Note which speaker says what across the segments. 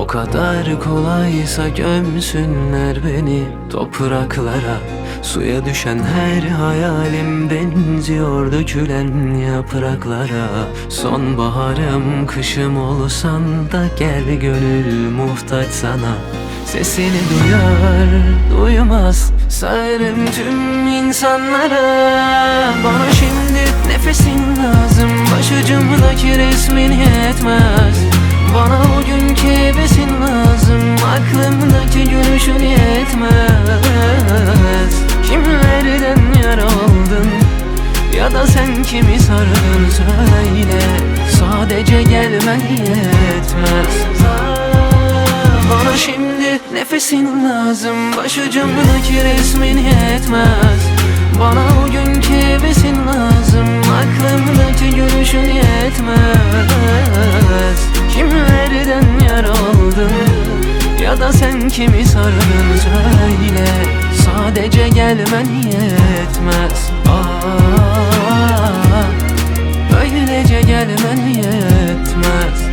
Speaker 1: kadar kolaysa gömsünler beni topraklara. Suya düşen her hayalim benziyor dökülen yapraklara. Sonbaharım kışım olsan da gel gönül muhtaç sana. Sesini duyar duymaz sağırım tüm insanlara. Bana şimdi nefesin lazım, başucumdaki resmin yetmez. Bana o günkü hevesin lazım, aklımdaki gülüşün yetmez. Kimlerden yara aldın ya da sen kimi sardın söyle. Sadece gelmen yetmez. Bana şimdi nefesin lazım, başucumdaki resmin yetmez. Bana o günkü hevesin lazım, aklımdaki gülüşün yetmez. Kimlerden yara aldın ya da sen kimi sardın söyle. Sadece gelmen yetmez. Öylece gelmen yetmez.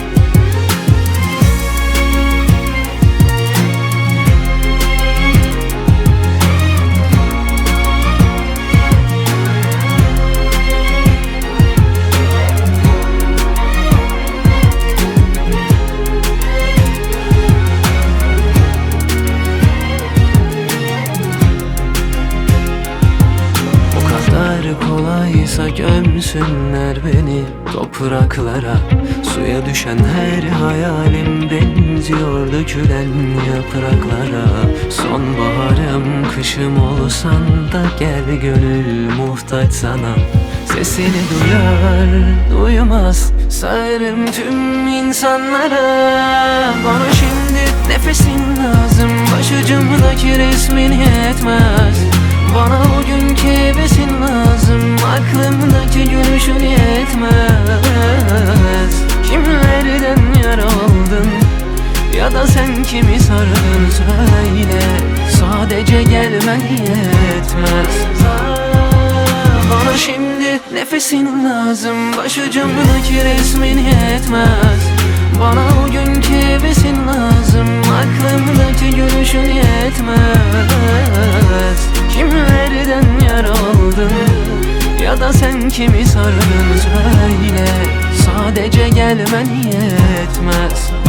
Speaker 1: Kolaysa gömsünler beni topraklara. Suya düşen her hayalim benziyor dökülen yapraklara. Sonbaharım kışım olsan da gel gönül muhtaç sana. Sesini duyar duymaz sağırım tüm insanlara. Bana şimdi nefesin lazım, başucumdaki resmin yetmez. Bana o günkü hevesin lazım, aklımdaki gülüşün yetmez. Kimlerden yara aldın ya da sen kimi sardın söyle. Sadece gelmen yetmez. Bana şimdi nefesin lazım, başucumdaki resmin yetmez. Bana o günkü hevesin lazım, aklımdaki gülüşün yetmez. Kimlerden yara aldın ya da sen kimi sardın söyle. Sadece gelmen yetmez.